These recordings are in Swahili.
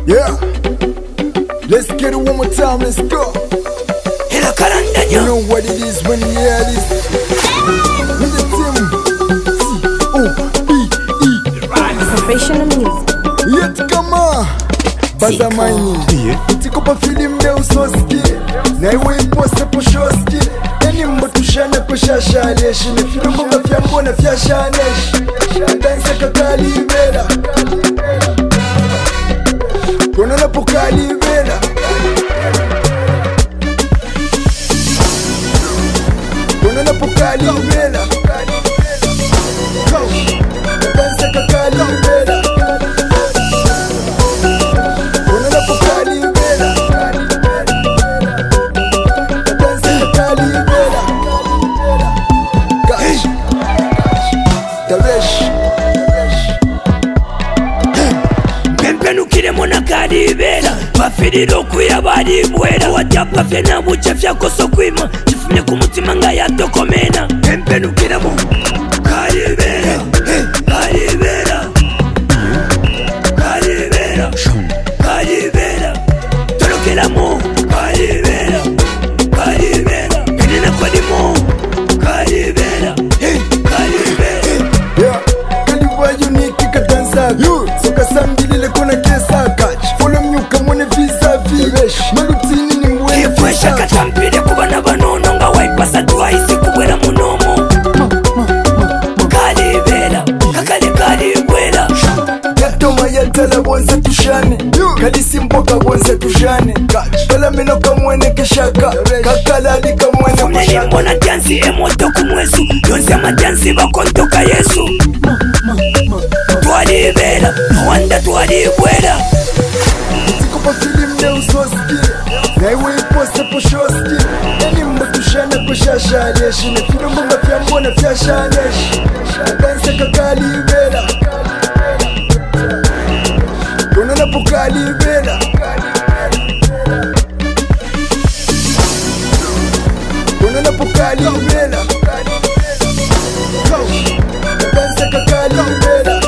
Yeah. Let's get it one more time, let's go. You know what it is when you hear this. With the team T-O-B-E Professional music. Yet come on Baza mining Utiko pa film de usoski Na iwe impose po shoski Eni mbotu shane po shashaleshi Ne filumbo nga fiambo na fiashaneshi Danse kakali ibera Konona po kali ibera Konona po kali ibera Danse kakali ibera Konona po kali ibera Danse kakali ibera Gash Taresh Mpenukire mona kali ibera Bafiriro kuya bari bwera Wajapa fena mucha fyako sokwima Chifumye kumutima nga yatokomena Mpenukire mo kali ibera Kali ibera Kali ibera Kali ibera Torokela mo Kali ibera Kali ibera Penena kwa di mo Kali ibera Kali ibera Yeah, kaliwa unique kadansa Soka sambili kona kesa catch Follow mnyuka mwone vis-a-vis Malutini ni mwene Kifwesha katampire kubana banono nga waipasa tuwaisi kubwela munomo Kali ibera, kakali kali ibwela Yatoma yatala bonze tushane Kalisi mpoka bonze tushane Kala minoka mwene keshaka Kakalali kamwene Fumne kushaka nimbona dyansi emoto kumwesu Yonse amadyansi bakontoka yesu Twali ibera, wanda twali ibwela Utiko pa film de usoski Na iwe impose po shoski Eni mbotu shane po shashaleshi Ne filumbo nga fiambo na fiashaneshi Danse kakali ibera Konona po kali ibera Konona po kali ibera Danse kakali ibera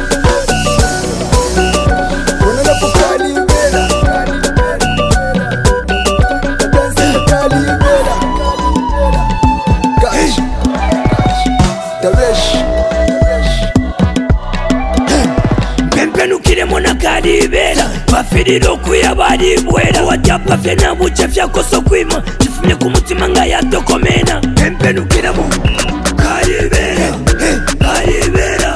Konona po kali ibera Danse kakali ibera Gash Taresh Mpenukire mona kali ibera Bafiriro kuya bari bwela Wajapa fena mucha fyako sokwima Chifumye kumutima nga yatokomena Mpenukire mo kali ibera Kali ibera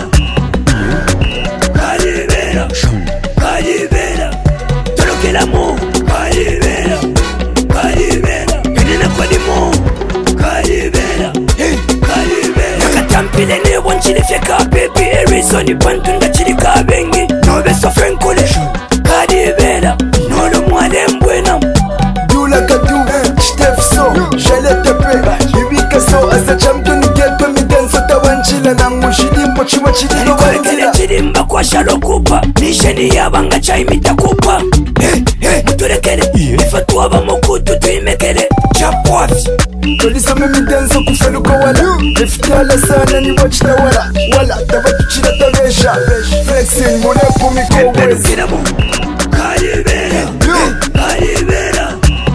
Kali ibera Kali ibera Torokela mo Kali ibera Kali ibera Penena kwa di mo Kali ibera Kali ibera Nakatampile nebo nchile fyeka baby Erizoni pantunda chili kabengi Nobe sofrenkule Kali ibera Nolo mwale mbwena Dula kadu, Steph so, Shale tepe Bibika so, asa champion geto midenso tawanchila Na mushilimpo chiwa chililo Nikorekele wanzila chirimba kwa shalo kupa Nisheni yabanga chaimita kupa Muturekele Ifatuwa bamokutu tuimekele Chapwafi Kolisa mimi denso kufeluko wala Iftiala sana ni wachita wala Tabatuchila taresha Flexing munepu miko wezi Mpenukire mo Kali ibera Kali ibera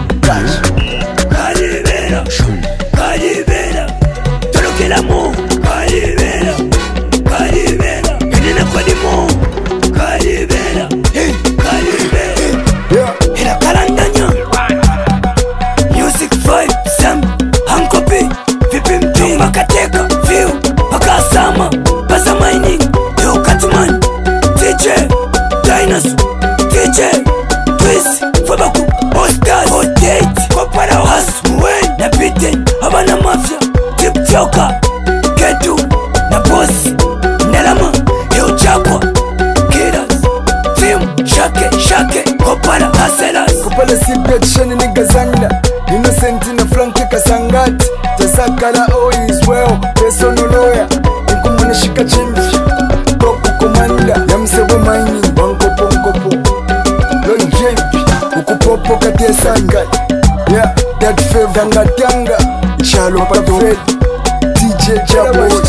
Kali ibera Kali ibera Torokela mo Kali ibera Kali ibera Penena kwa di mo Kali ibera Kali ibera Yeah, Ila karandanya Music vibe Sam Hankopi Vipi mtumba kateka View Pakasama Baza mining Yo Katman DJ Dinos DJ Twist Fabaku Ostaz Hotdate Kopara Has Mwen Na Bitten Habana Mafia Tip Joka Ketu Na Boss Nelama Yo Chakwa Kiras Team Shake Kopara Haselas kupala secret shani nigga zanda Innocent na Frankie Kasangati Tasakala all is well Peso no lawyer Nkumuna shika chimfi Topu komanda Yamsebo mining Wankopo Lon jempi Ukupopo kati ya sangati Yeah, that favor Tanga Chalo Pato TJ Jabo